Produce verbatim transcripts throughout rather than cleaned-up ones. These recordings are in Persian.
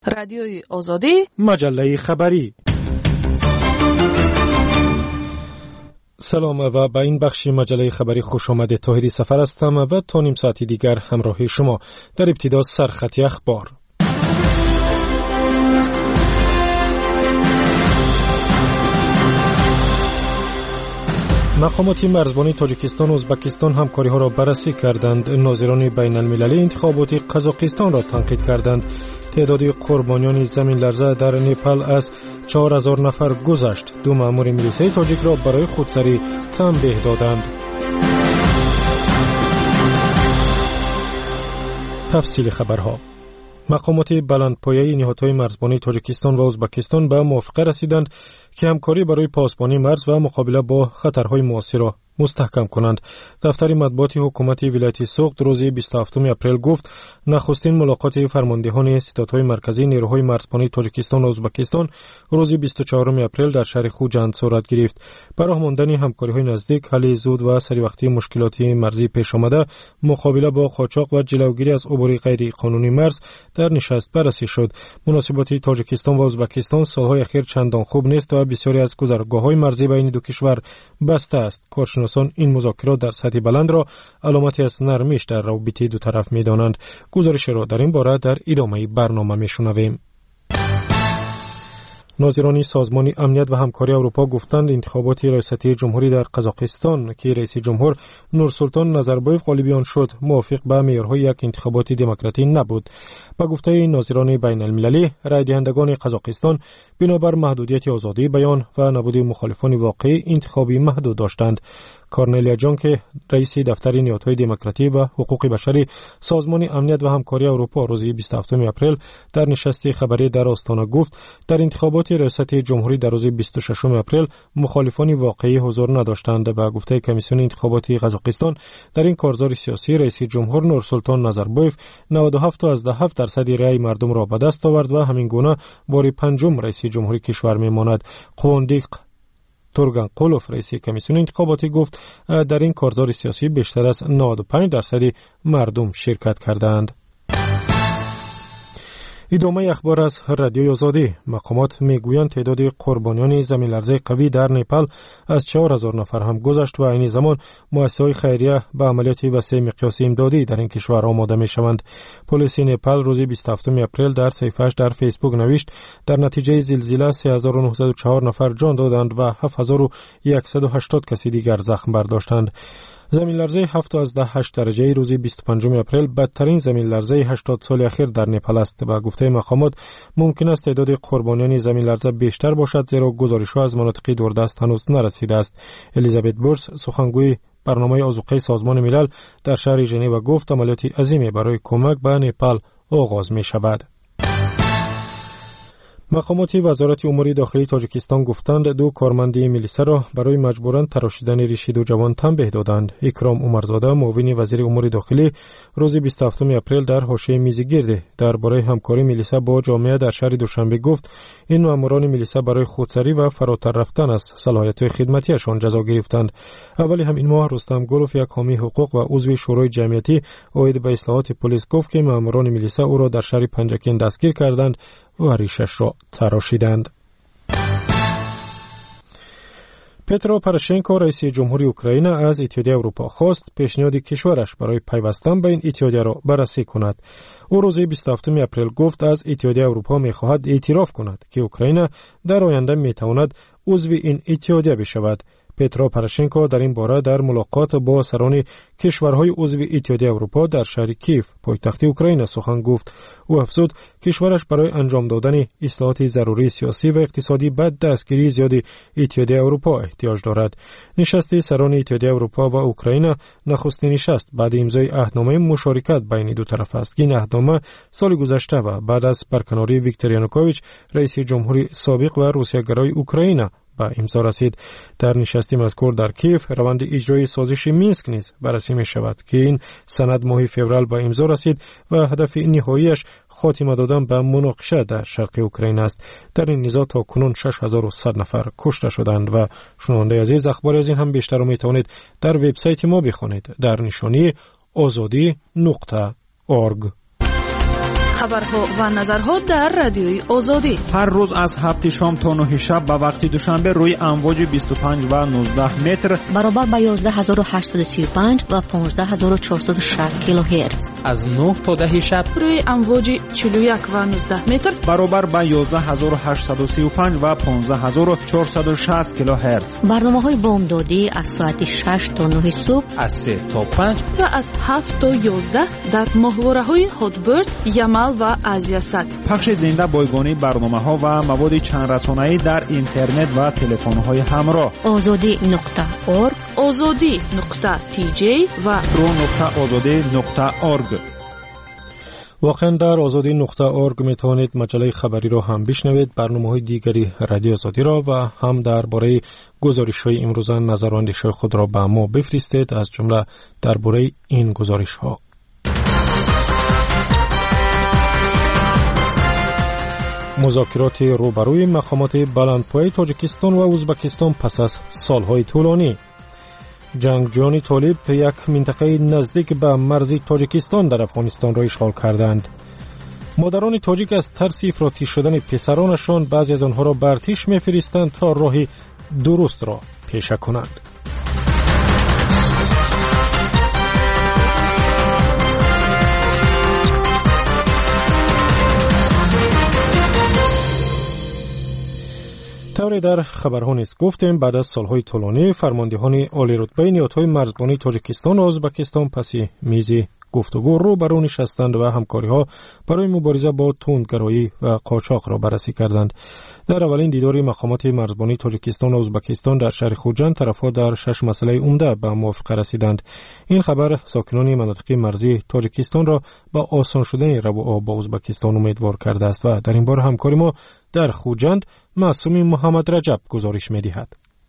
رادیوی آزادی، مجله خبری. سلام و به این بخش مجله خبری خوش آمده. طاهری سفر هستم و تا نیم ساعتی دیگر همراه شما. در ابتدا سرخط اخبار. مقامات مرزبانی تاجیکستان و ازبکستان همکاری ها را بررسی کردند. ناظران بین المللی انتخابات قزاقستان را تنقید کردند. تعداد قربانیان زمین لرزه در نپال از چهار هزار نفر گذشت. دو مأمور میلیسای تاجیک را برای خودسری تنبیه دادند. تفصیل خبرها. مقامات بلندپایه نهادهای مرزبانی تاجیکستان و ازبکستان به موافقه رسیدند که همکاری برای پاسبانی مرز و مقابله با خطرهای معاصر را مستحکم کنند. دفتر مطبوعات حکومت ولایت سوخت روز بیست و هفتم اپریل گفت نخستین ملاقات فرماندهان ستادهای مرکزی نیروهای مرزبانی تاجیکستان و ازبکستان روز بیست و چهارم اپریل در شهر خوجند صورت گرفت. برای ماندن همکاری‌های نزدیک، حل زود و سریع مشکلات مرزی پیش آمده، مقابله با قاچاق و جلوگیری از عبور غیر قانونی مرز در نشست بررسی شد. مناسبات تاجیکستان و ازبکستان سالهای اخیر چندان خوب نیست و بسیاری از گذرگاه‌های مرزی بین دو کشور بسته است. کارشناسان این مذاکرات در سطح بلند را علامتی از نرمیش در روابط دو طرف می‌دانند. گزارش را در این باره در ادامه برنامه می‌شنویم. ناظران سازمان امنیت و همکاری اروپا گفتند انتخابات ریاستی جمهوری در قزاقستان که رئیس جمهور نورسولتان نظربایف غالب آن شد موافق به معیارهای یک انتخابات دموکراتیک نبود. با گفته ناظران بین المللی، رای دهندگان قزاقستان بنابر محدودیت آزادی بیان و نبود مخالفان واقعی انتخابی محدود داشتند. کارنلیا جان که رئیس دفتر نهادهای دموکراتیک و حقوق بشری سازمان امنیت و همکاری اروپا روز بیست و هفتم اپریل در نشست خبری در آستانه گفت در انتخابات ریاست جمهوری در روز بیست و ششم اپریل مخالفان واقعی حضور نداشتند. با گفته کمیسیون انتخابات قزاقستان در این کارزار سیاسی رئیس جمهور نورسولتان نظربایف نود و هفت فاصله هفت درصد رأی مردم را به دست آورد و همین گونه بار پنجم رئیس جمهوری کشور میماند. قواندیق تورگان قولوف رئیس کمیسیون انتخاباتی گفت در این کارزار سیاسی بیشتر از نود و پنج درصد مردم شرکت کردند. ادامه اخبار از رادیوی آزادی. مقامات میگویند تعداد قربانیان زمین لرزه قوی در نپال از چهار هزار نفر هم گذشت و این زمان مؤسسه‌های خیریه به عملیات وسیع مقیاس امدادی در این کشور آماده میشوند. پلیس نپال روز بیست و هفتم اپریل در صفحه‌اش در فیسبوک نوشت در نتیجه زلزله سه هزار و نهصد و چهار نفر جان دادند و هفت هزار و صد و هشتاد کسی دیگر زخم برداشتند. زمین لرزه هفت فاصله هشت درجه روز بیست و پنجم اپریل بدترین زمین لرزه هشتاد سال اخیر در نپال است. با گفته مقامات ممکن است تعداد قربانیان زمین لرزه بیشتر باشد زیرا گزارش‌ها از مناطق دوردست هنوز نرسیده است. الیزابت بورس سخنگوی برنامه آذوقه سازمان ملل در شهر ژنو گفت عملیات عظیمی برای کمک به نپال آغاز می شود. مقامات وزارت امور داخلی تاجیکستان گفتند دو کارمند میلیسا را برای مجبوراً تراشیدن ریش دو جوان تنبیه دادند. اکرام عمرزاده معاون وزیر امور داخلی روز بیست و هفتم اپریل در حاشیه میزگرد درباره همکاری میلیسا با جامعه در شهر دوشنبه گفت این ماموران میلیسا برای خودسری و فراتر رفتن از صلاحیت خدمتیشان جزا گرفتند. اولی همین ماه رستم گلوف یک حامی حقوق و عضو شورای جمعیتی عاید به اصلاحات پلیس گفت که ماموران میلیسا او را در شهر پنجکین دستگیر کردند و ریشش را تراشیدند. پترو پروشنکو رئیس جمهوری اوکراین از اتحادیه اروپا خواست پیشنهاد کشورش برای پیوستن به این اتحادیه را بررسی کند. او روز بیست و هفتم اپریل گفت از اتحادیه اروپا می‌خواهد اعتراف کند که اوکراین در آینده می‌تواند عضو این اتحادیه بشود. پترو پروشنکو در این باره در ملاقات با سران کشورهای عضو اتحادیه اروپا در شهر کیف پایتخت اوکراین سخن گفت. او افزود کشورش برای انجام دادن اصلاحات ضروری سیاسی و اقتصادی به دستگیری زیاد اتحادیه اروپا احتیاج دارد. نشست سران اتحادیه اروپا و اوکراین نخستین نشست بعد امضای عهدنامه مشارکت بین دو طرف است. این عهدنامه سال گذشته و بعد از برکناری ویکتور یانوکوویچ رئیس جمهوری سابق و روسیه‌گرای اوکراین با امضا رسید. در نشست مذکور در کیف روند اجرای سازش مینسک نیز بررسی می شود که این سند ماه فوریه با امضا رسید و هدف نهاییش خاتمه دادن به مناقشه در شرق اوکراین است. در این نزاع تا کنون شش هزار و صد نفر کشته شدند. و شنونده عزیز اخبار از این هم بیشتر رو می توانید در وبسایت ما بخونید در نشانی آزادی نقطه اورگ. خبرها و نظرها در رادیوی آزادی هر روز از هفت شام تا نه شب به وقت دوشنبه روی امواج بیست و پنج و نوزده متر برابر با یازده هزار و هشتصد و سی و پنج و پانزده هزار و چهارصد و شصت کیلوهرتز. از نه تا ده شب روی امواج چهل و یک و نوزده متر برابر با یازده هزار و هشتصد و سی و پنج و پانزده هزار و چهارصد و شصت کیلوهرتز. برنامه‌های بامدادی از ساعت شش تا نه صبح، از سه تا پنج و از هفت تا یازده در ماهواره‌های هاتبرد، یمل و ازیاست. پخش زنده بایگانی برنامه‌ها و مواد چند رسانه‌ای در اینترنت و تلفن‌های همراه. آزادی نقطه اورگ، آزادی نقطه تی جی و رو نقطه آزادی نقطه اورگ. واقعا در آزادی نقطه اورگ می توانید مجله خبری را هم بشنوید، برنامه‌های دیگری رادیو آزادی را و هم درباره گزارش‌های امروزه نظر و اندیشه خود را به ما بفرستید، از جمله درباره این گزارش‌ها. مذاکرات روبروی مقامات بلندپایه تاجیکستان و ازبکستان پس از سالهای طولانی. جنگجویان طالب یک منطقه نزدیک به مرز تاجیکستان در افغانستان را اشغال کردند. مادران تاجیک از ترس افراطی شدن پسرانشان بعضی از آنها را بر ارتش می‌فرستند تا راه درست را پیشه کنند. طوری در خبرها نیز گفتیم بعد از سالهای طولانی فرماندهان عالی رتبه نیروهای مرزبانی تاجیکستان و ازبکستان پس میز گفتگو رو برای نشستند و همکاری‌ها برای مبارزه با تندگرایی و قاچاق را بررسی کردند. در اولین دیدار مقامات مرزبانی تاجیکستان و ازبکستان در شهر خوجند، طرف‌ها در شش مسئله عمده به موافقه رسیدند. این خبر ساکنان مناطق مرزی تاجیکستان را با آسان شدن رابطه با ازبکستان امیدوار کرده است و در این باره همکاری ما در خوجند معصوم محمد رجب گزارش می‌دهد.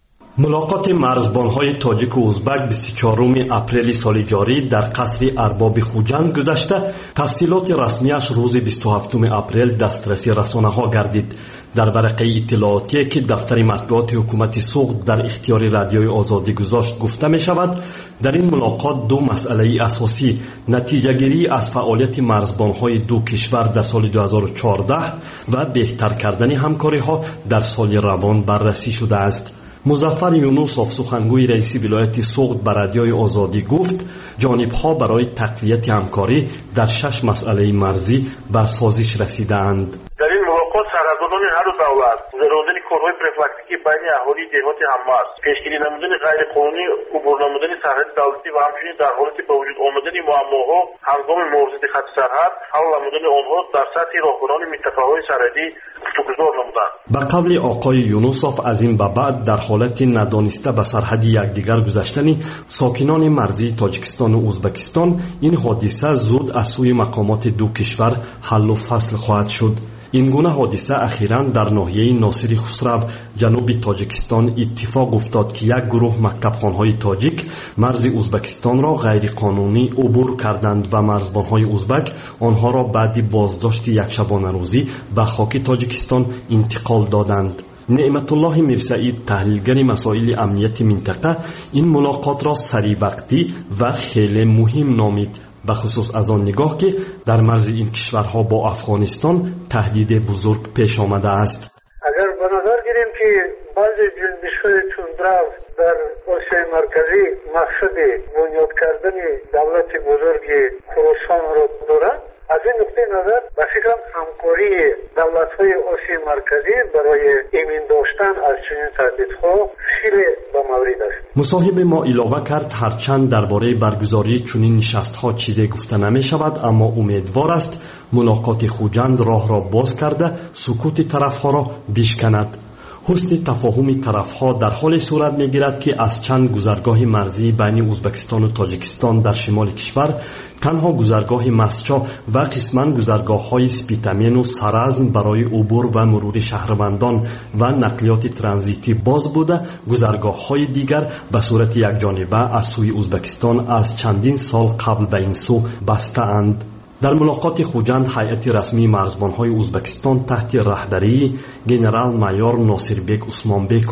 ملاقات مرزبان‌های تاجیک و ازبک بیست و چهارم اپریل سال جاری در قصر ارباب خوجند گذشته، تفصیلات رسمیش روز بیست و هفتم اپریل دسترسی رسانه‌ها گردید. در ورقه اطلاعاتی که دفتر مطبوعات حکومت سوخت در اختیار رادیوی آزادی گذاشت گفته می شود در این ملاقات دو مسئله اساسی، نتیجه گیری از فعالیت مرزبان‌های دو کشور در سال دو هزار و چهارده و بهتر کردن همکاری‌ها در سال روان بررسی شده است. مظفر یونوسوف سخنگوی رئیس ولایت سوخت به رادیوی آزادی گفت جانب‌ها برای تقویت همکاری در شش مسئله مرزی به سازش رسیدند. در این ملاقات سرحددان هر دو دولت گذراندن کارهای پروفیلاکتیکی بین اهالی دهات هممرز، پیشگیری نمودن غیرقانونی عبور نمودن سرحد دولتی و همچنین در حالت به وجود آمدن معماها هنگام مواجهه خط سرحد حل نمودن آنها در سطح راهبران منطقه‌های سرحدی گفتگوزار نمودند. به قول آقای یونوسوف از این به بعد در حالت ندانسته به سرحد یکدیگر گذشتن ساکنان مرزی تاجیکستان و ازبکستان، این حادثه زود از سوی مقامات دو کشور حل و فصل خواهد شد. این گونه حادثه اخیراً در ناحیه ناصری خسرو جنوب تاجیکستان اتفاق افتاد که یک گروه مکتبخوان‌های تاجیک مرز ازبکستان را غیر قانونی عبور کردند و مرزبان‌های ازبک آنها را بعد بازداشت یک شبانه روزی به خاک تاجیکستان انتقال دادند. نعمت الله میرسعید تحلیلگر مسائل امنیت منطقه این ملاقات را سریع وقتی و خیلی مهم نامید، به خصوص از آن نگاه که در مرز این کشورها با افغانستان تهدید بزرگ پیش آمده است. اگر به نظر گیریم که بعضی جنبش‌های تندرو در آسیای مرکزی مقصد بنیاد کردن دولت بزرگ خراسان را دارند، از این نقطه نظر به فکرم همکاری دولت‌های آسیای مرکزی برای ایمن داشتن از چنین تهدیدها خیلی با مورد است. مصاحب ما علاوه کرد هرچند درباره برگزاری چنین نشست‌ها چیزی گفته نمی‌شود، اما امیدوار است ملاقات خوجند راه را باز کرده سکوت طرف‌ها را بشکند. حسن تفاهم طرف‌ها در حال صورت می‌گیرد که از چند گذرگاه مرزی بین ازبکستان و تاجیکستان در شمال کشور تنها گذرگاه مسچا و قسماً گذرگاه‌های سپیتامین و سرازم برای عبور و مرور شهروندان و نقلیات ترانزیتی باز بوده، گذرگاه‌های دیگر به صورت یکجانبه از سوی ازبکستان از چندین سال قبل به این سو بسته‌اند. در ملاقات خوجند هیئت رسمی مرزبان‌های ازبکستان تحت رهبری گنرال مایور ناصربک عثمانبکوف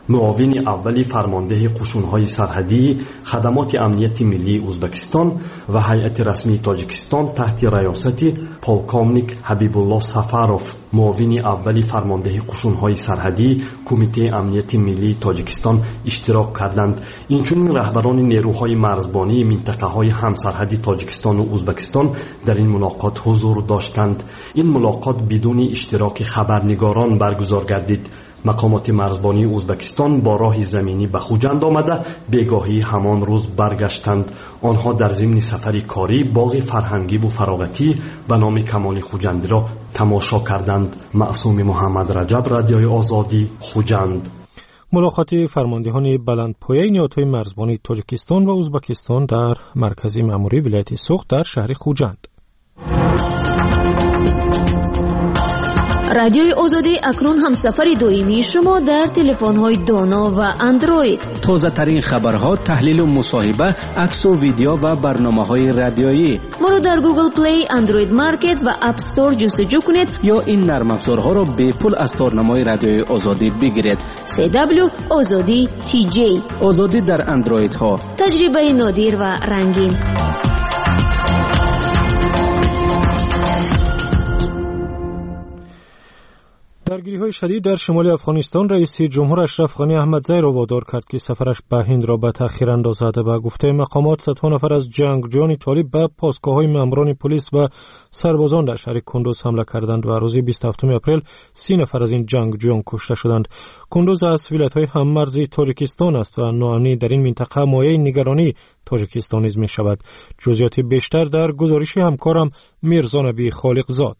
معاون اولی فرمانده قشون‌های سرحدی خدمات امنیت ملی ازبکستان و هیئت رسمی تاجیکستان تحت ریاست پولکومنیک حبیب الله سفاروف، معاون اولی فرمانده قشون‌های سرحدی کمیته امنیت ملی تاجیکستان اشتراک کردند. اینچنین رهبران نیروهای مرزبانی منطقه‌های همسرحدی تاجیکستان و ازبکستان در این ملاقات حضور داشتند. این ملاقات بدون اشتراک خبرنگاران برگزار گردید. مقامات مرزبانی ازبکستان با راه زمینی به خوجند آمده بگاهی همان روز برگشتند. آنها در ضمن سفری کاری باغ فرهنگی و فراغتی به نام کمال خوجندی را تماشا کردند. معصوم محمد رجب، رادیوی آزادی، خوجند. ملاقات فرماندهان بلندپایه نیروهای مرزبانی تاجیکستان و ازبکستان در مرکز مأموری ولایت سوخت در شهر خوجند. رادیوی آزادی اکنون هم سفر دائمی شما در تلفن‌های دانا و اندروید. تازه ترین خبرها، تحلیل و مصاحبه، عکس و ویدیو و برنامه‌های رادیویی. ما رو در گوگل پلی، اندروید مارکت و اپ استور جستجو کنید یا این نرم افزارها را به پول از تارنمای رادیوی آزادی بگیرید. سی دبلیو آزادی تی جی. آزادی در اندروید ها. تجربه نادر و رنگین. درگیری‌های شدید در شمال افغانستان رئیس جمهور اشرف غنی احمدزی را وادار کرد که سفرش به هند را به تأخیر اندازد. به گفته مقامات صدها نفر از جنگجویان طالب به پاسگاه‌های ماموران پلیس و سربازان در شهر کندوز حمله کردند و روز بیست و هفتم اپریل سی نفر از این جنگجویان کشته شدند. کندوز از ولایت‌های هممرزی تاجیکستان است و ناامنی در این منطقه مایه نگرانی تاجیکستان نیز می‌شود. جزئیات بیشتر در گزارش همکارم میرزا نبی خالقزاد.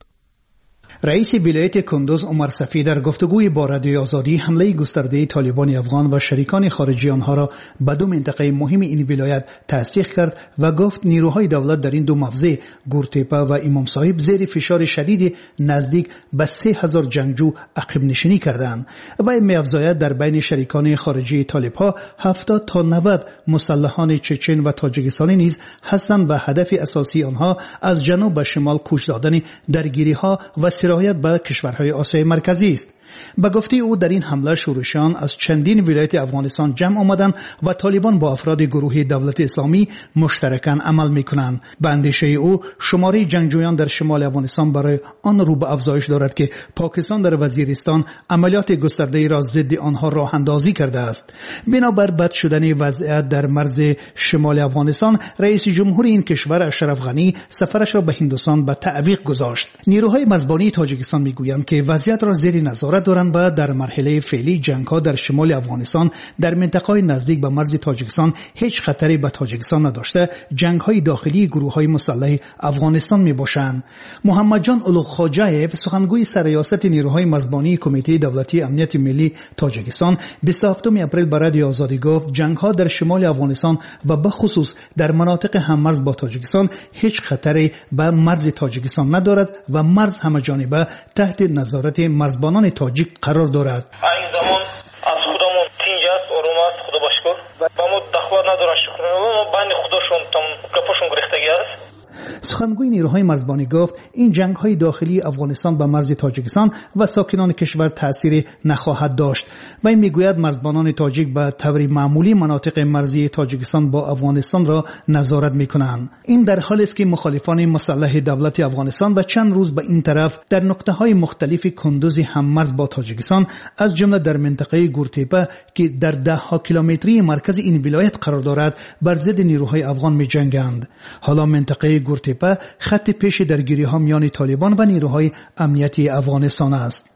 رئیس ولایت کندوز عمر صفی در گفتگوی با رادیوی آزادی حمله گسترده طالبان افغان و شریکان خارجی آنها را به دو منطقه مهم این ولایت تصدیق کرد و گفت نیروهای دولت در این دو موضع گورتپا و امام صاحب زیر فشار شدید نزدیک به سه هزار جنگجو عقب نشینی کردند و می‌افزاید در بین شریکان خارجی طالب‌ها هفتاد تا نود مسلحان چچن و تاجیکستانی نیز هستند و هدف اساسی آنها از جنوب به شمال کوچ دادن درگیری‌ها و سرایت به کشورهای آسیای مرکزی است. به گفته او در این حمله شورشیان از چندین ولایت افغانستان جمع آمدند و طالبان با افراد گروه دولت اسلامی مشترکاً عمل می‌کنند. به اندیشه او شماره جنگجویان در شمال افغانستان برای آن رو به افزایش دارد که پاکستان در وزیرستان عملیات گسترده‌ای را ضد آنها راه اندازی کرده است. بنابر بد شدن وضعیت در مرز شمال افغانستان، رئیس جمهور این کشور اشرف غنی سفرش را به هندوستان به تعویق گذاشت. نیروهای مرزبانی تاجیکستان میگویند که وضعیت را زیر نظارت دارند و در مرحله فعلی جنگ‌ها در شمال افغانستان در منطقه‌های نزدیک به مرز تاجیکستان هیچ خطری به تاجیکستان نداشته جنگ‌های داخلی گروه‌های مسلح افغانستان میباشند. محمد جان اولوخاجایف سخنگوی سرریاست نیروهای مرزبانی کمیته دولتی امنیت ملی تاجیکستان بیست و هفتم اپریل به رادیو آزادی گفت جنگ‌ها در شمال افغانستان و به خصوص در مناطق هممرز با تاجیکستان هیچ خطری به مرز تاجیکستان ندارد و مرز همه‌جانبه تحت نظارت مرزبانان تاجیک قرار دارد. این زمان از خودمون تینجات ارومات خدا باشکر و ما دخواه ندارن شکر ما بند خودشون تام گپشون گرفتگی است. سخنگوی نیروهای مرزبانی گفت این جنگ‌های داخلی افغانستان به مرز تاجیکستان و ساکنان کشور تأثیر نخواهد داشت و این میگوید مرزبانان تاجیک به طور معمولی مناطق مرزی تاجیکستان با افغانستان را نظارت میکنند. این در حالی است که مخالفان مسلح دولت افغانستان و چند روز به این طرف در نقطه‌های مختلف کندوز هممرز با تاجیکستان از جمله در منطقه گورتپا که در ده ها کیلومتری مرکز این ولایت قرار دارد بر ضد نیروهای افغان می‌جنگند. حالا منطقه گورتپا خط پیش درگیری ها میان طالبان و نیروهای امنیتی افغانستان است.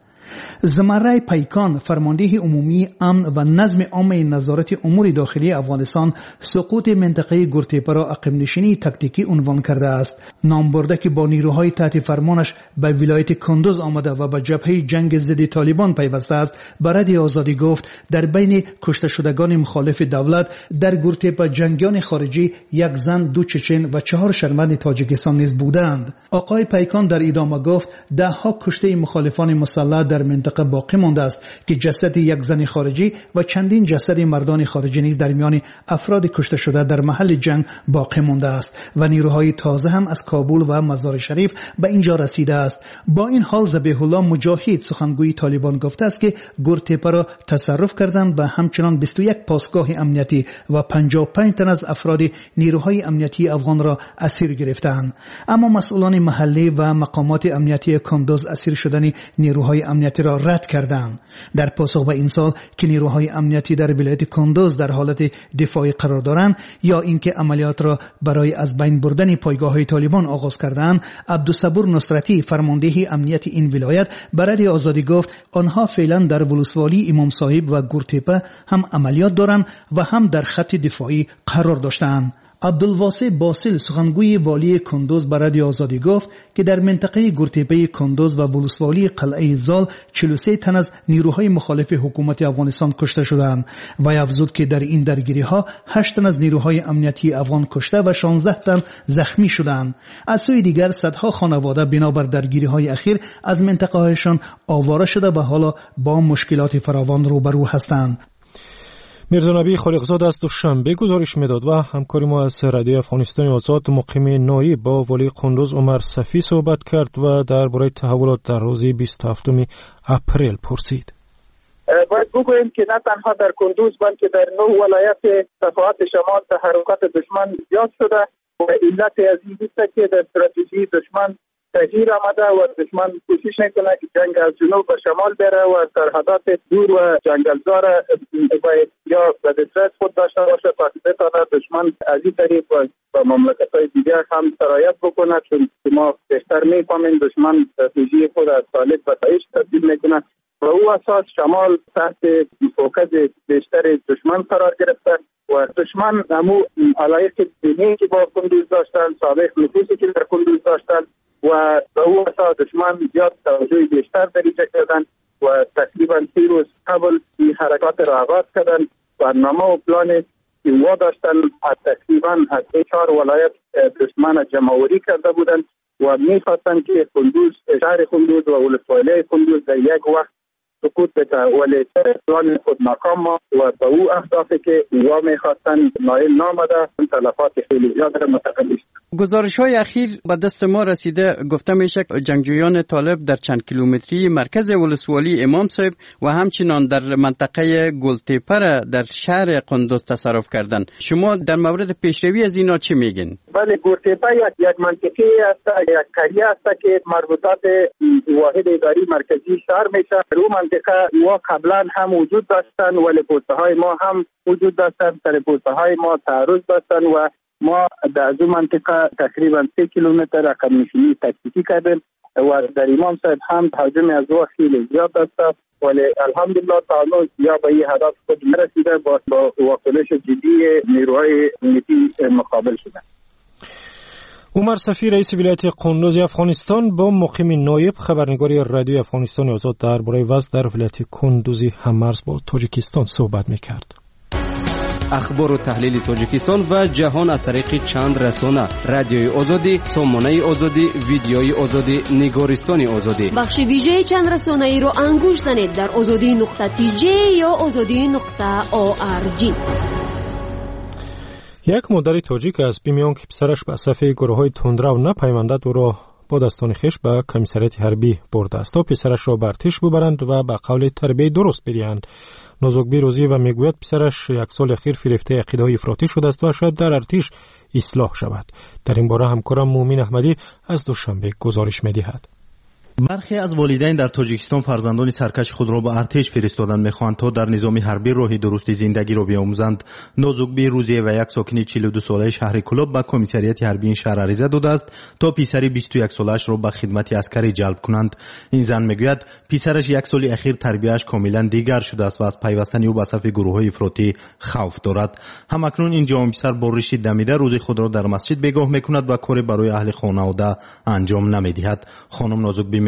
زمره پیکان فرمانده عمومی امن و نظم عامه نظارت امور داخلی افغانستان سقوط منطقه گورتپا را عقب نشینی تاکتیکی عنوان کرده است. نام برده که با نیروهای تحت فرمانش به ولایت کندوز آمده و به جبهه جنگ ضد طالبان پیوسته است، به رادیو آزادی گفت در بین کشته شدگان مخالف دولت در گورتپا جنگیان خارجی یک زن، دو چچن و چهار شهروند تاجیکستان نیز بودند. آقای پیکان در ادامه گفت ده ها کشته مخالفان مسلح در در منطقه باقی مانده است که جسد یک زن خارجی و چندین جسد مردان خارجی نیز در میان افراد کشته شده در محل جنگ باقی مانده است و نیروهای تازه هم از کابل و مزار شریف به اینجا رسیده است. با این حال ذبیح الله مجاهد سخنگوی طالبان گفته است که گورتپه را تصرف کردند و همچنان بیست و یک پاسگاه امنیتی و پنجاه و پنج تن از افراد نیروهای امنیتی افغان را اسیر گرفتند. اما مسئولان محلی و مقامات امنیتی کندوز اسیر شدن نیروهای امنیتی را رد کردند. در پاسخ به این سال که نیروهای امنیتی در ولایت کندوز در حالت دفاعی قرار دارند یا اینکه عملیات را برای از بین بردن پایگاه‌های طالبان آغاز کردند، عبدالصبور نصرتی فرمانده امنیت این ولایت به رادیو آزادی گفت آنها فعلا در ولسوالی امام صاحب و گورتپه هم عملیات دارند و هم در خط دفاعی قرار داشتند. عبدالواسع باسل سخنگوی والی کندوز به رادیو آزادی گفت که در منطقه گورتپه کندوز و ولسوالی قلعه زال چهل و سه تن از نیروهای مخالف حکومت افغانستان کشته شدند و افزود که در این درگیری ها هشت تن از نیروهای امنیتی افغان کشته و شانزده تن زخمی شدند. از سوی دیگر صدها خانواده بنابر درگیری های اخیر از منطقه هایشان آواره شده و حالا با مشکلات فراوان روبرو هستند. میرزا نبی خالقزاد از دوشنبه گزارش میداد و همکاری ما از رادیو افغانستان آزاد مقیم نایب با والی قندوز عمر صفی صحبت کرد و درباره تحولات در روز بیست و هفتم اپریل پرسید. باید بگوییم که نه تنها در کندوز بلکه در نه ولایت صفحات شمال تحرکات دشمن زیاد شده و علت از این است که در استراتژی دشمن تغییر آمده و دشمن کوشش میکنه که جنگ از جنوب به شمال بره و سرحدات دور و جنگلزار باید یا به دسترس خود داشته باشه تا که بتواند دشمن از این طریق و مملکت‌های دیگر هم سرایت بکنه، چون ما بیشتر میفهمیم دشمن استراتژی خود از طالب به داعش تبدیل میکنه و او اساس شمال تحت فوکس بیشتر دشمن قرار گرفته و دشمن همو علایق دینی که با کندوز داشتن، سابق نفوذی که در کندوز داشتن و به او اساس دشمن زیاد توجه بیشتر دریجه کردن و تقریبا سی روز قبل این حرکات را آغاز کردن. برنامه و پلان که وا داشتن تقریبا از چهار ولایت دشمن جمع‌آوری کرده بودند و می‌خواستند که کندوز، شهر کندوز و ولسوالی کندوز در یک وقت سقوط بده، ولی پلان خود ناکام و به او اهدافی که وا می‌خواستند نایل نامده، تلفات خیلی زیاد را متقابل است. گزارش‌های اخیر به دست ما رسیده گفته میشه جنگجویان طالب در چند کیلومتری مرکز ولسوالی امام صاحب و همچنان در منطقه گلتپه را در شهر قندوز تصرف کردند. شما در مورد پیشروی از اینا چی میگین؟ بله، گلتپه یک یک منطقه است، یک قریه است که مربوطات واحد اداری مرکزی شهر میشه. رو منطقه و قبلا هم وجود داشتن ولی پوسته‌های ما هم وجود داشتن، سر پوسته‌های ما تعرض داشتن و ما در از اون منطقه تقریبا سه کیلومتر رقم نشینی تکتیکی کردیم و در امام صاحب هم حجم از وقت خیلی زیاد است ولی الحمدلله تا هنوز یا به این هدف خود نرسیده، با واکنش جدی نیروهای امنیتی مقابل شده. عمر صفی رئیس ولایت قندوز افغانستان با مقیم نایب خبرنگاری رادیو افغانستان آزاد درباره وضع در ولایت کندوز هممرز با تاجیکستان صحبت می‌کرد. اخبار و تحلیل تاجیکستان و جهان از طریق چند رسانه: رادیوی آزادی، سامانه آزادی، ویدیوی آزادی، نگارستان آزادی. بخش ویژه چند رسانه ای رو انگوش زنید در آزادی نقطه تی جی یا آزادی نقطه او آر جی. یک مادر تاجیک از بیمیان که پسرش به صفحه گروه‌های تندرو نپیوندد او را با دستان خویش به کمیسریات حربی برده است تا پسرش را بر تیش ببرند و به قول تربیت درست بدهند. نازک روزی و میگوید پسرش یک سال اخیر فریفته عقیده‌های افراطی شده است و شاید در ارتش اصلاح شود. در این باره همکارم مومین احمدی از دوشنبه گزارش می‌دهد. برخی از والدین در تاجیکستان فرزندان سرکش خود را به ارتش فرستادن می‌خواهند تا در نظام حربی راه درست زندگی را بیاموزند. نازک روزی و یک ساکن چهل و دو ساله شهر کلوب به کمیسریات حربی این شهر عریضه داده است تا پسر بیست و یک سالش را به خدمت عسکری جلب کنند. این زن میگوید پسرش یک سال اخیر تربیتش کاملا دیگر شده است و از پیوستن او به صف گروه‌های افراطی خوف دارد. همکنون این جوان پسر با ریش دمیده روز خود را در مسجد بگاه میکند و کاری برای اهل خانواده انجام نمیدهد. خانم نازک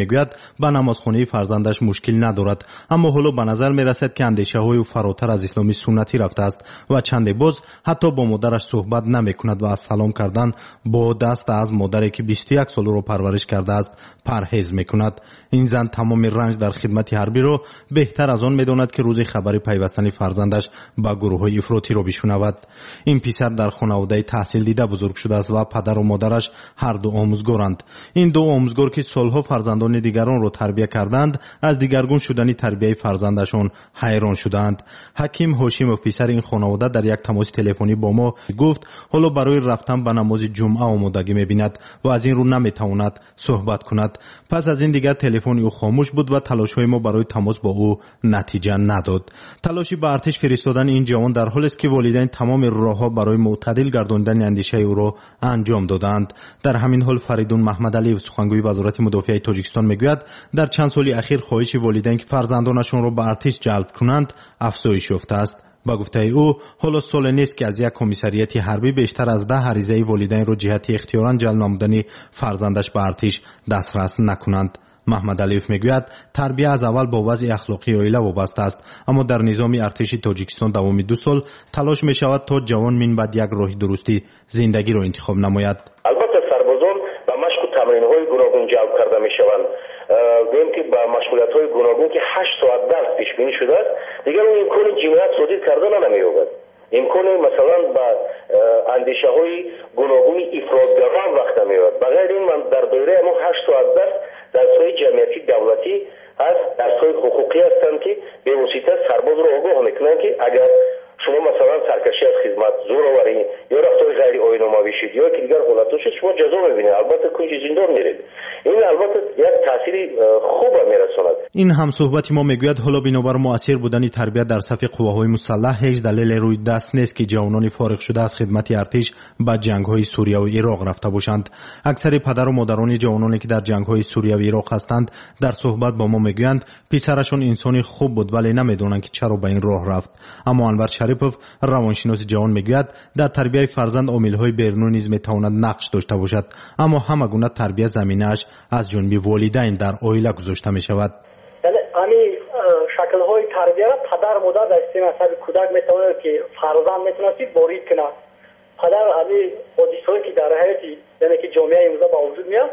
میگوید به نمازخانه فرزندش مشکل ندارد، اما حالا به نظر میرسد که اندیشه های فراتر از اسلامی سنتی رفته است و چند باز حتی با مادرش صحبت نمیکند و از سلام کردن با دست از مادری که بیست و یک سال رو پرورش کرده است پرهیز میکند. این زن تمام رنج در خدمت حربی رو بهتر از آن میداند که روزی خبری پیوستن فرزندش به گروه های افراطی رو بشنود. این پسر در خانواده تحصیل دیده بزرگ شده است و پدر و مادرش هر دو آموزگارند. این دو آموزگار که سالها فرزندان دیگران رو تربیت کردند از دیگرگون شدن تربیت فرزندشون حیران شدند. حکیم هاشمov پسر این خانواده در یک تماس تلفنی با ما گفت حالا برای رفتن به نماز جمعه آمادگی میبیند و از این رو نمیتواند صحبت کند. پس از این دیگر تلفن او خاموش بود و تلاش‌های ما برای تماس با او نتیجه نداد. تلاشی به ارتش فرستادن این جوان در حالی است که والدین تمام راه‌ها برای معتدل گرداندن اندیشه او را انجام دادند. در همین حال فریدون محمد علی سخنگوی وزارت مدافع تاجیکستان میگوید در چند سال اخیر خواهش والدین که فرزندانشان را به ارتش جلب کنند افزایش یافته است. با گفته او حالا سال نیست که از یک کمیسریت حربی بیشتر از ده عریضه والدین را جهت اختیاراً جلب نمودن فرزندش به ارتش دسترس نکنند. محمد علیف میگوید تربیت از اول با وضع اخلاقی عائله وابسته است، اما در نظام ارتشی تاجیکستان دوام دو سال تلاش می شود تا جوان من بعد یک راه درستی زندگی را انتخاب نماید. البته سربازان با مشق و تمرین‌های گوناگون جلب کرده میشوند. گویم که با مشغولیت‌های گوناگون که هشت ساعت درس پیش بینی شده است دیگر اون امکان جنایت صادر کردن نمی‌یابد. امکان مثلا با اندیشه‌های گوناگون افراطگران وقت نمی‌یابد. بغیر این من در دوره ما هشت ساعت درس درس‌های جمعیتی دولتی هست، درس‌های حقوقی هستند که به واسطه سرباز را آگاه می‌کنند که اگر شما مثلا سرکشی از خدمت، زور آوری یا رفتار غیر آیین‌آمیز شد یا که دیگر حالت شد شما جزا می‌بینید، البته کنج زندان میرید. این البته یک تأثیر خوب میرساند. این هم صحبت ما میگوید حالا بنابر مؤثر بودن تربیت در صف قواهای مسلح هیچ دلیل روی دست نیست که جوانان فارغ شده از خدمت ارتش به جنگ‌های سوریه و عراق رفته باشند. اکثر پدر و مادران جوانانی که در جنگ‌های سوریه و عراق هستند در صحبت با ما میگویند پسرشون انسانی خوب بود ولی نمیدونند که چرا به این راه رفت. اما انور شریپوف روانشناس جوان میگوید در تربیت فرزند عامل‌های بیرونی نیز میتواند نقش داشته باشد، اما همه گونه تربیت زمینه‌اش از جانب والدین در عائله گذاشته میشود. یعنی همین شکل‌های تربیت پدر مادر در سن اصل کودک میتواند که فرزند میتواند بارید کنه. پدر همین حادثه‌ای که در حیاتی یعنی که جامعه امروز با وجود میاد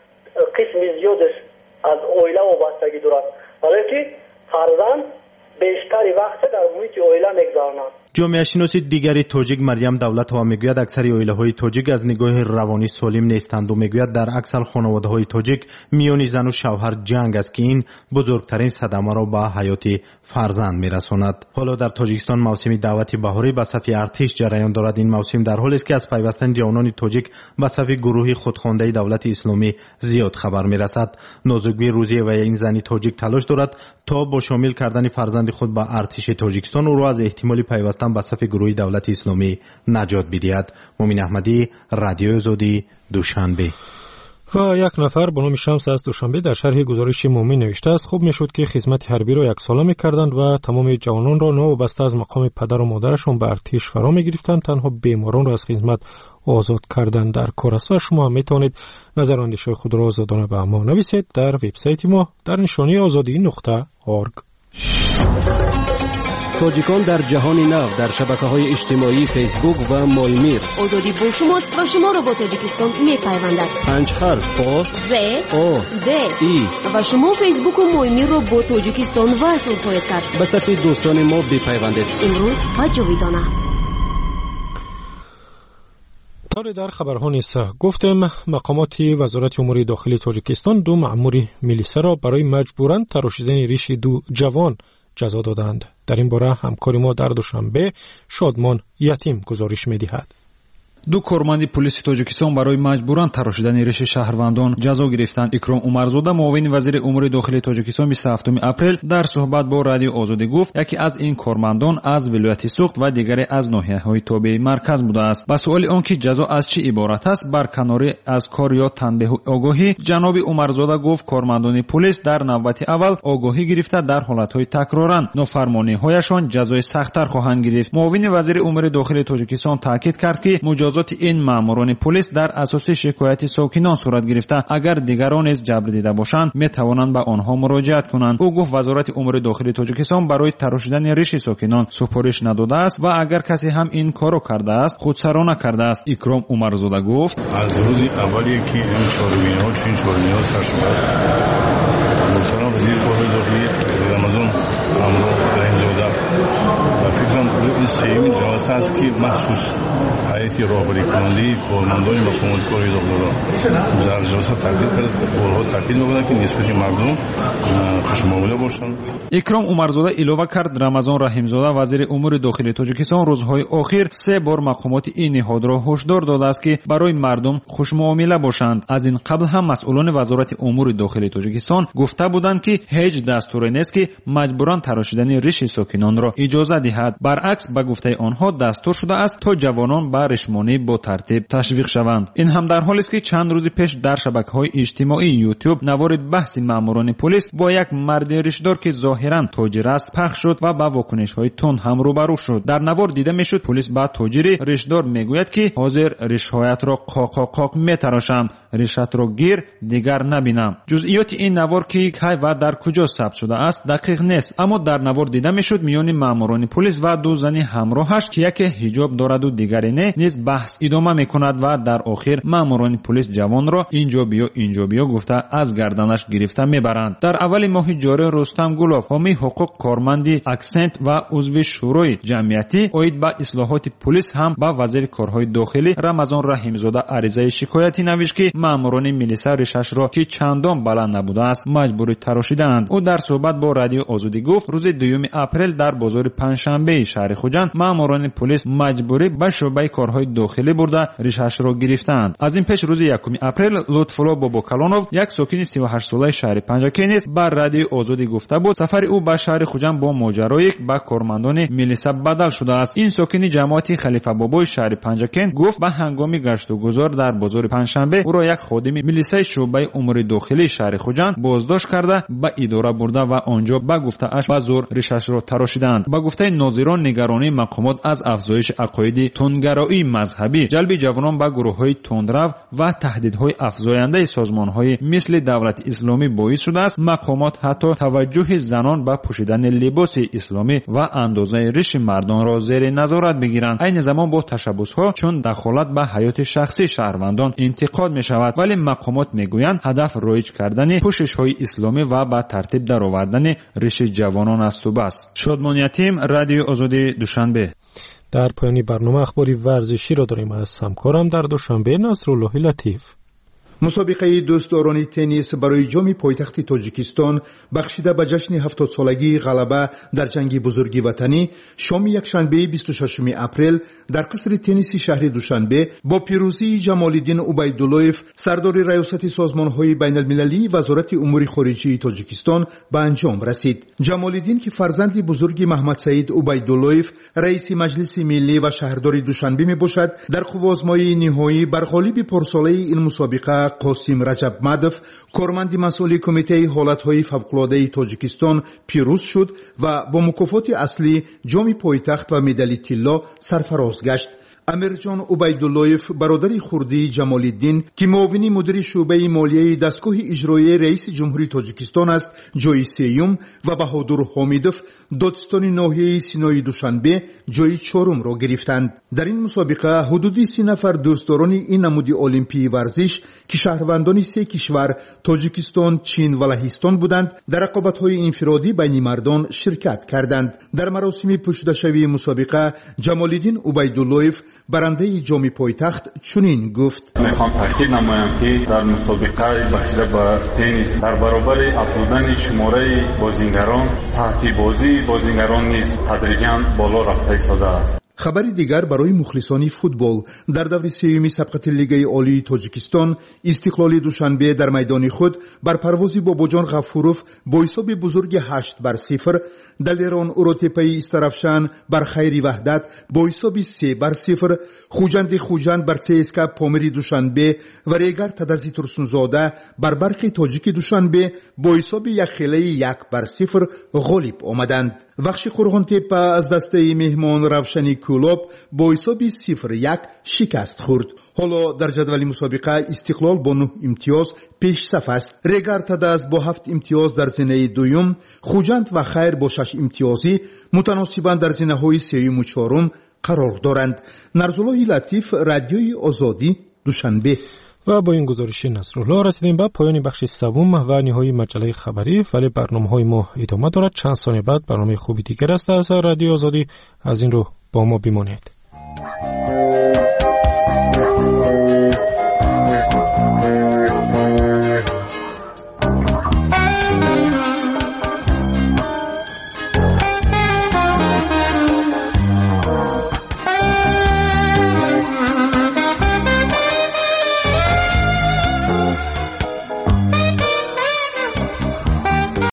قسم زیادش از عائله وابستگی دارد، ولی که فرزند بیشتری وقت در محیط عائله میگذراند. جامعه شناس دیگری تاجیک مریم دولت‌ها میگوید اکثر عائله‌های تاجیک از نگاه روانی سالم نیستند و میگوید در اکثر خانواده‌های تاجیک میان زن و شوهر جنگ است که این بزرگترین صدمه را به حیات فرزند میرساند. حالا در تاجیکستان موسم دعوت بهاری به صف ارتش جریان دارد. این موسم در حالی است که از پیوستن جوانان تاجیک به صف گروه خودخوانده دولت اسلامی زیاد خبر میرسد. نازک‌بی روزی و این زنی تاجیک تلاش دارد تا با شامل کردن فرزند خود به ارتش تاجیکستان او را از احتمالی پیوستن به صف گروه دولت اسلامی نجات بدهد. مومن احمدی، رادیو آزادی، دوشنبه. و یک نفر به نام شمس از دوشنبه در شرح گزارش مومن نوشته است خوب میشد که خدمت حربی را یک ساله میکردند و تمام جوانان را نوابسته از مقام پدر و مادرشان به ارتش فرا میگرفتند، تنها بیماران را از خدمت آزاد کردن در کار است. و شما میتوانید نظر و اندیشه خود را آزادانه به ما نویسید در وبسایت ما در نشانی آزادی نقطه اورگ. تاجیکان در جهان نو در شبکه‌های اجتماعی فیسبوک و مایمیر. آزادی با شماست و شما را با تاجیکستان می‌پیوندد. پنج حرف با ز او د ای و شما فیسبوک و مایمیر را با تاجیکستان وصل خواهید کرد. به صف دوستان ما بپیوندید. امروز و جاویدانه. طوری در خبرها نیست گفتم مقامات وزارت امور داخلی تاجیکستان دو مأمور میلیسا را برای مجبوراً تراشیدن ریش دو جوان جزا دادند. در این باره همکار ما در دوشنبه شادمان یتیم گزارش می‌دهد. دو کارمند پلیس تاجیکستان برای مجبوران تراشیدن ریش شهروندان جزا گرفتند. اکرام عمرزاده معاون وزیر امور داخلی تاجیکستان بیست و هفتم اپریل در صحبت با رادیو آزادی گفت یکی از این کارمندان از ولایت سوخت و دیگری از ناحیه‌های تابع مرکز بوده است. با سوال آنکه جزا از چه عبارت است برکناری از کار یا تنبیه آگاهی جناب عمرزاده گفت کارمندان پلیس در نوبت اول آگاهی گرفته در حالت‌های تکرارن نافرمانی‌هایشان جزای سخت‌تر خواهند گرفت. معاون وزیر امور داخلی تاجیکستان تاکید کرد که مجازات امتیازات این ماموران پلیس در اساس شکایت ساکنان صورت گرفته. اگر دیگران نیز جبر دیده باشند میتوانند به آنها مراجعت کنند. او گفت وزارت امور داخلی تاجیکستان برای تراشیدن ریش ساکنان سفارش نداده است و اگر کسی هم این کارو کرده است خودسرانه کرده است. اکرام عمرزاده گفت از روز اولی که این چهارمین‌ها چین چهارمین‌ها سر شده است محترم وزیر کار داخلی رمضان همراه رحمزاده و فکرم این سیمین جلسه است که مخصوص هیئت راهبری کننده کارمندان مقامات کاری داخلی را در جلسه تقدیم کرد قول‌ها تاکید می‌کنند که نسبت مردم خوش‌معامله باشند. اکرام عمرزاده اضافه کرد رمضان رحیمزاده وزیر امور داخلی تاجیکستان روزهای اخیر سه بار مقامات این نهاد را هشدار داده است که برای مردم خوش‌معامله باشند. از این قبل هم مسئولان وزارت امور داخلی تاجیکستان گفته بودند که هیچ دستوری نیست که مجبوراً تراشیدن ریش ساکنان را اجازه دهد. برعکس به گفته آنها دستور شده است تا جوانان به ریشمانی با ترتیب تشویق شوند. این هم در حالی است که چند روز پیش در شبکه‌های اجتماعی یوتیوب نوار بحث ماموران پلیس با یک مرد ریشدار که ظاهراً تاجر است پخش شد و با واکنش‌های تند هم روبرو شد. در نوار دیده میشد پلیس با تاجر ریشدار میگوید که حاضر ریش‌هایت را قاق قاق میتراشم، ریشت را گیر دیگر نبینم. جزئیات این نوار که کی و در کجا ثبت شده است دقیق نیست، اما در نوار دیده میشد میان ماموران پلیس و دو زن همراهش که یکی حجاب دارد و دیگری نه نیز بحث ادامه میکند و در آخر ماموران پلیس جوان را اینجا بیا اینجا بیا گفته از گردنش گرفته میبرند. در اول ماه جاری رستم گلاب حامی حقوق کارمندی اکسنت و عضو شورای جمعیتی اوید به اصلاحات پلیس هم با وزیر کارهای داخلی رمضان رحیمزاده عریضه شکایتی نوشت که ماموران میلیسا ریشش را که چندان بلند نبوده است مجبوری تراشیدند. او در صحبت با رادیو آزادی گفت روز دوم اپریل در بازار پنجشنبه شهر خوجند ماموران پلیس مجبوری به شعبه کارهای داخلی برده ریشش را گرفتند. از این پیش روز یکم اپریل لطفالله باباکلانوف یک ساکن سی و هشت ساله شهر پنجکن نیز بر رادیو آزادی گفته بود سفر او به شهر خوجند با ماجرای با کارمندان میلیسا بدل شده است. این ساکن جماعت خلیفه بابای شهر پنجکن گفت به هنگام گشت و گذار در بازار پنجشنبه او را یک خادم میلیسای شعبه امور داخلی شهر خوجند بازداشت کرده به اداره برده و آنجا به گفته اش به زور ریشش را تراشیدند. به گفته ناظران نگرانی مقامات از افزایش عقاید تندگرایی مذهبی، جلب جوانان به گروه‌های تندرو و تهدیدهای افزاینده سازمان‌های مثل دولت اسلامی باعث شده است مقامات حتی توجه زنان به پوشیدن لباس اسلامی و اندازه ریش مردان را زیر نظارت بگیرند. این زمان با تشبس‌ها چون دخالت به حیات شخصی شهروندان انتقاد می‌شود، ولی مقامات می‌گویند هدف رایج کردن پوشش‌های اسلامی و با ترتیب درآوردن ریش جوانان است و بس. شادمان یتیم، رادیو آزادی، دوشنبه. در پایان برنامه اخباری ورزشی را داریم از همکارم در دوشنبه نصرالله لطیف. مسابقه دوستداران تنیس برای جام پایتخت تاجیکستان بخشیده به جشن هفتاد سالگی غلبه در جنگ بزرگ وطنی شام یکشنبه بیست و ششم اپریل در قصر تنیس شهر دوشنبه با پیروزی جمال‌الدین عبیدالله‌اف سردار ریاست سازمان‌های بین‌المللی وزارت امور خارجه تاجیکستان به انجام رسید. جمال‌الدین که فرزند بزرگ محمد سعید عبیدالله‌اف رئیس مجلس ملی و شهردار دوشنبه میباشد در قوازمای نهایی بر غالب پارساله این مسابقه قاسم رجب مدف کارمند مسئول کمیته حالتهای فوق‌العاده تاجیکستان پیروز شد و با مکافات اصلی جام پایتخت و مدال طلا سرفراز گشت. امیرجان عبیدالله‌اف برادر خردی جمال‌الدین که معاون مدیر شعبه مالیه دستگاه اجرایی رئیس جمهوری تاجیکستان است جای سیوم و بهادر حمیدوف دادستان ناحیه سینای دوشنبه جای چهارم را گرفتند. در این مسابقه حدود سی نفر دوستداران این نمود المپی ورزش که شهروندان سه کشور تاجیکستان، چین و لهستان بودند در رقابت‌های انفرادی بین مردان شرکت کردند. در مراسم پوشیده‌شوی مسابقه جمال‌الدین عبیدالله‌اف برنده جام پایتخت چنین گفت: میخوام تاکید نمایم که در مسابقه بخشیده به تنیس در برابر افزودن شماره بازیگران سطح بازی بازیگران نیز تدریجاً بالا رفته ایستاده است. خبری دیگر برای مخلصان فوتبال در دور سوم سبقت لیگ عالی تاجیکستان استقلال دوشنبه در میدان خود بر پرواز باباجان غفوروف با حساب بزرگ هشت بر صفر، دلیران اوروتپی استرافشان بر خیری وحدت با حساب سه بر صفر، خوجند خوجند بر سیسکا پامری دوشنبه و ریگر تدزی ترسونزاده بر برق تاجیک دوشنبه با حساب یک خیلی یک بر صفر غالب آمدند. وخش قرغان تپه از دسته مهمان روشنی کلوب با حساب صفر یک شکست خورد. حالا در جدول مسابقه استقلال با نه امتیاز پیش صف است. رگارتاداز با هفت امتیاز در زینه دوم، خوجند و خیر با شش امتیازی متناسباً در زینه های سوم و چهارم قرار دارند. نرزالله لطیف، رادیوی آزادی، دوشنبه. و با این گزارش نصرالله رسیدیم به پایان بخش سوم و نهایی مجله خبری. ولی برنامه‌های ما ادامه دارد. چند ثانیه بعد برنامه خوبی دیگر است از رادیو آزادی. از این رو با ما بمانید.